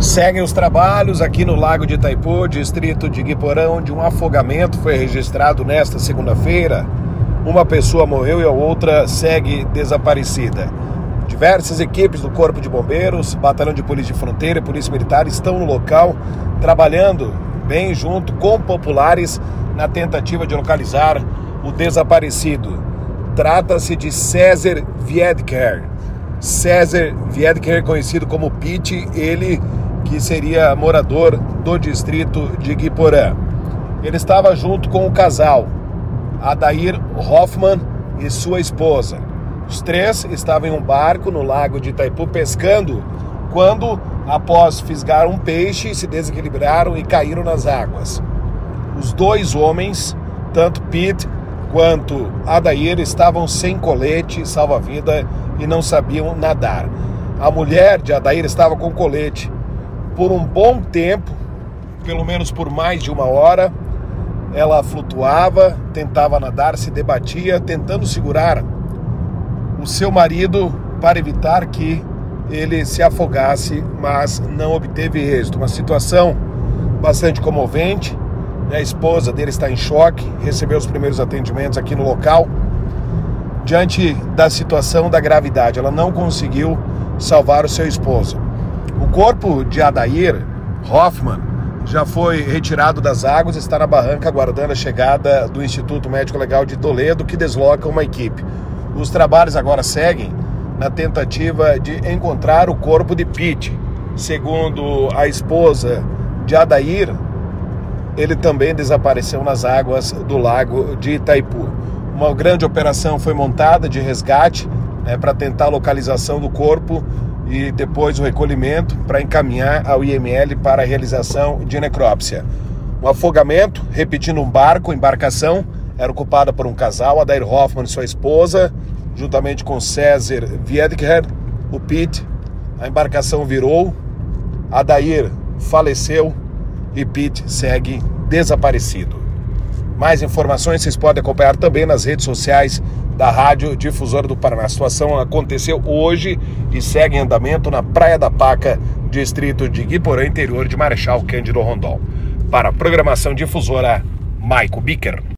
Seguem os trabalhos aqui no Lago de Itaipu, distrito de Guiporã, onde um afogamento foi registrado nesta segunda-feira. Uma pessoa morreu e a outra segue desaparecida. Diversas equipes do Corpo de Bombeiros, Batalhão de Polícia de Fronteira e Polícia Militar estão no local, trabalhando bem junto com populares na tentativa de localizar o desaparecido. Trata-se de César Wiedker. César Wiedker, conhecido como Pete, ele que seria morador do distrito de Guiporã. Ele estava junto com o casal, Adair Hoffmann e sua esposa. Os três estavam em um barco no Lago de Itaipu pescando quando, após fisgar um peixe, se desequilibraram e caíram nas águas. Os dois homens, tanto Pete quanto Adair, estavam sem colete salva-vida e não sabiam nadar. A mulher de Adair estava com colete. Por um bom tempo, pelo menos por mais de uma hora, ela flutuava, tentava nadar, se debatia, tentando segurar o seu marido para evitar que ele se afogasse, mas não obteve êxito. Uma situação bastante comovente. A esposa dele está em choque, recebeu os primeiros atendimentos aqui no local. Diante da situação da gravidade, ela não conseguiu salvar o seu esposo. O corpo de Adair Hoffmann já foi retirado das águas e está na barranca aguardando a chegada do Instituto Médico Legal de Toledo, que desloca uma equipe. Os trabalhos agora seguem na tentativa de encontrar o corpo de Pete. Segundo a esposa de Adair, ele também desapareceu nas águas do Lago de Itaipu. Uma grande operação foi montada de resgate para tentar a localização do corpo e depois o recolhimento para encaminhar ao IML para a realização de necrópsia. Um afogamento, repetindo um barco, embarcação, era ocupada por um casal, Adair Hoffmann e sua esposa, juntamente com César Wiedker, o Pete. A embarcação virou, Adair faleceu e Pete segue desaparecido. Mais informações vocês podem acompanhar também nas redes sociais da Rádio Difusora do Paraná. A situação aconteceu hoje e segue em andamento na Praia da Paca, distrito de Guiporã, interior de Marechal Cândido Rondon. Para a programação Difusora, Maico Bicker.